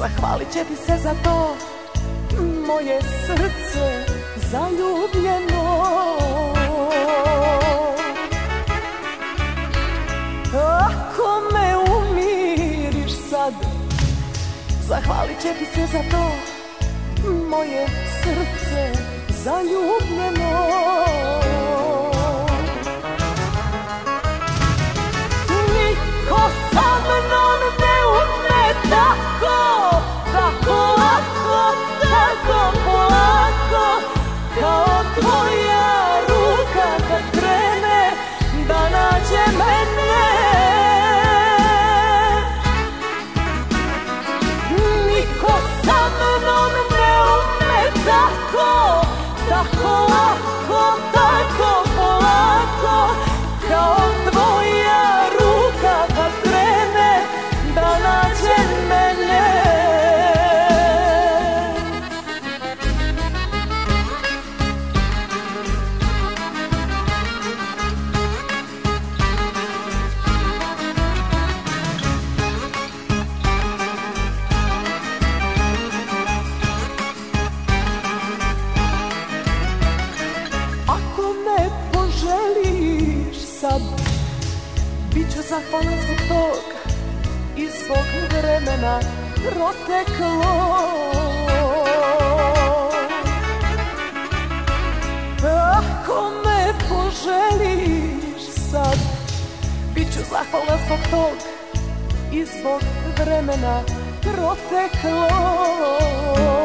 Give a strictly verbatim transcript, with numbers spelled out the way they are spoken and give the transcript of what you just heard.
Zahvalit će ti se za to, moje srce zaljubljeno. Ako me umiriš sad, zahvalit će ti se za to, moje srce zaljubljeno. Niko sa mnom ne ume tako, tako lako, tako polako, kao tvoja ruka kad krene da nađe mene. Niko sa mnom ne ume tako, tako lako, tako polako, kao tvoja ruka kad krene da nađe mene. Sad, bit ću zahvalna zbog tog i svog vremena proteklo. Ako me poželiš sad, bit ću zahvalna zbog tog i svog vremena proteklo.